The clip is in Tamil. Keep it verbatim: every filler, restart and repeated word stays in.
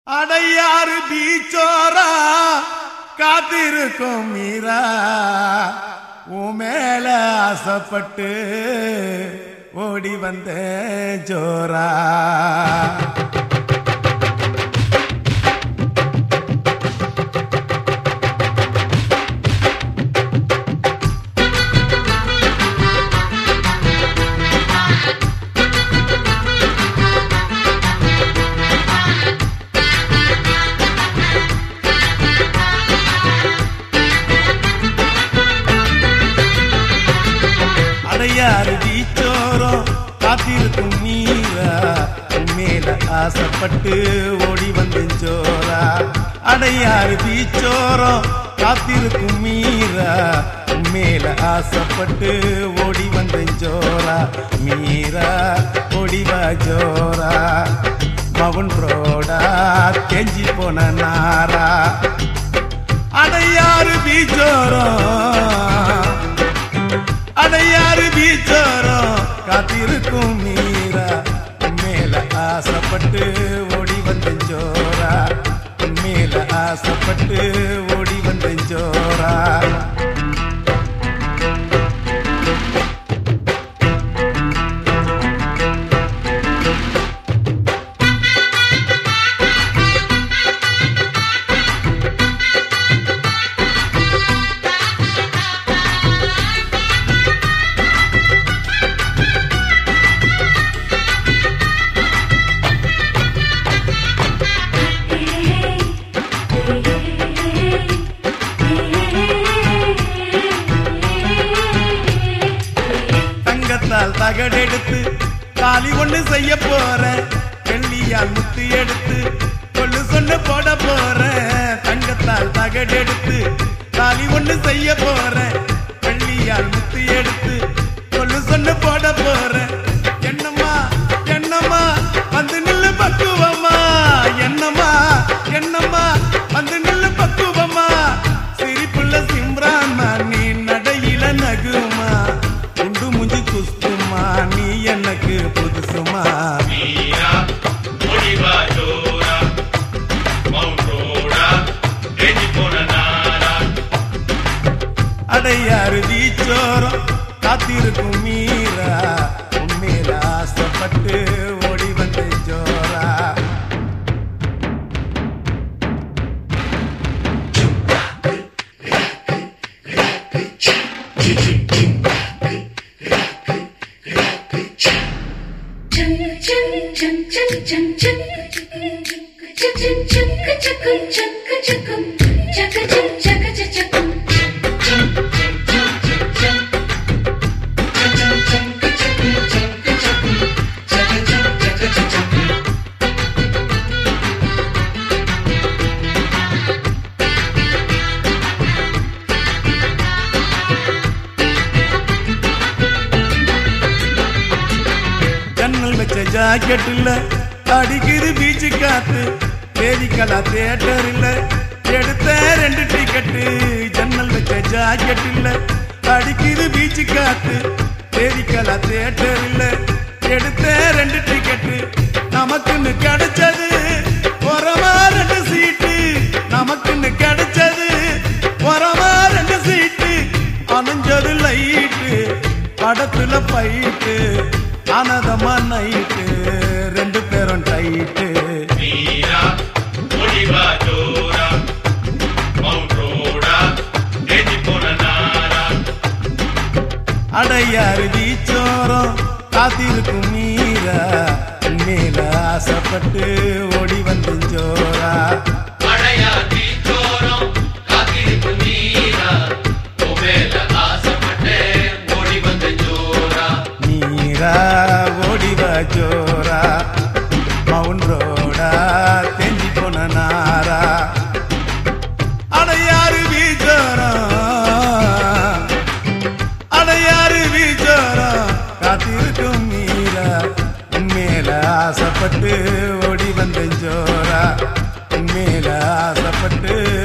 அடையாறு பீச்சோரா காத்திருக்கும் மீரா உன் மேல ஆசைப்பட்டு ஓடி வந்த ஜோரா. அடையாறு பீச்சோரம் காத்திருக்கும் மீரா உன் மேல ஆசைப்பட்டு ஓடி வந்து ஜோரா. அடையாறு பீச்சோரம் காத்திருக்கும் மீரா உன் மேல ஆசைப்பட்டு ஓடி வந்து ஜோரா. மீரா ஓடிவா ஜோரா. மவுன் ரோடா கெஞ்சி போன நாரா. அடையாறு பீச்சோரம் அடையாறு பீச்சோரம் காத்திருக்கும் மீரா மேல ஆசைப்பட்டு ஓடி வந்த ஜோரா. மேல ஆசைப்பட்டு ஓடி வந்த ஜோரா. தகடெடுத்து தாலி ஒண்ணு செய்ய போறேன். வெள்ளியால் முத்து எடுத்து கொள்ளு சொன்ன போட போறேன். தங்கத்தால் தகடெடுத்து தாலி ஒண்ணு செய்ய போறேன். வெள்ளியால் முத்து எடுத்து கொள்ளு சொன்ன போட போறேன். என்னம்மா என்னம்மா வந்து நில்லு பக்குவம்மா. என்னம்மா என்னம்மா வந்து நில்லு பக்குவம்மா. சிரிப்புள்ள சிம்ரான்மா நீ நடையில நகுமா. உண்டு முஞ்சி குஸ்துமா நீ எனக்கு புதுசுமா. மீரா ஓடிவா ஜோரா. மவுன் ரோடா கெஞ்சி போன நாரா. அடையாறு பீச்சோரம் காத்திருக்கும் மீரா உன் மேல ஆசைப்பட்டு ஓடி வந்த ஜோரா. ஜன்னல் வச்ச ஜாக்கெட்டுல அடிக்குது பீச்சு காத்து. தேதிக்கலா தியேட்டர் இல்ல எடுத்த ரெண்டு டிக்கெட்டு. ஜன்னல் வச்ச ஜாக்கெட்டுல அடிக்குது பீச்சு காத்து. தேதிக்கலா தியேட்டர் இல்ல எடுத்த ரெண்டு டிக்கெட்டு. நமக்குன்னு கிடைச்சது ஒரமா ரெண்டு சீட்டு. நமக்குன்னு கிடைச்சது ஒரமா ரெண்டு சீட்டு. அணைஞ்சது லைட்டு படத்துல பைட்டு. ஆனதமா நைட்டு ரெண்டு பேரும் டைட்டு. மீரா ஓடிவா ஜோரா. மவுன் ரோடா கெஞ்சி போன நாரா. அடையாறு பீச்சோரம் காத்திருக்கும் மீரா மேல ஆசைப்பட்டு ஓடி வந்து ஜோரா. அடையாறு பீச்சோரம் காத்திருக்கும் மீரா உன் மேல ஆசைப்பட்டு ஓடி வந்த ஜோரா. மீரா ஓடிவா ஜோரா. மவுன் ரோடா தெஞ்சி போன நாரா. அடையாறு பீச்சோரம் அடையாறு பீச்சோரம் காத்திருக்கும் மீரா மேல ஆசைப்பட்டு ஓடி வந்த ஜோரா. மேல ஆசைப்பட்டு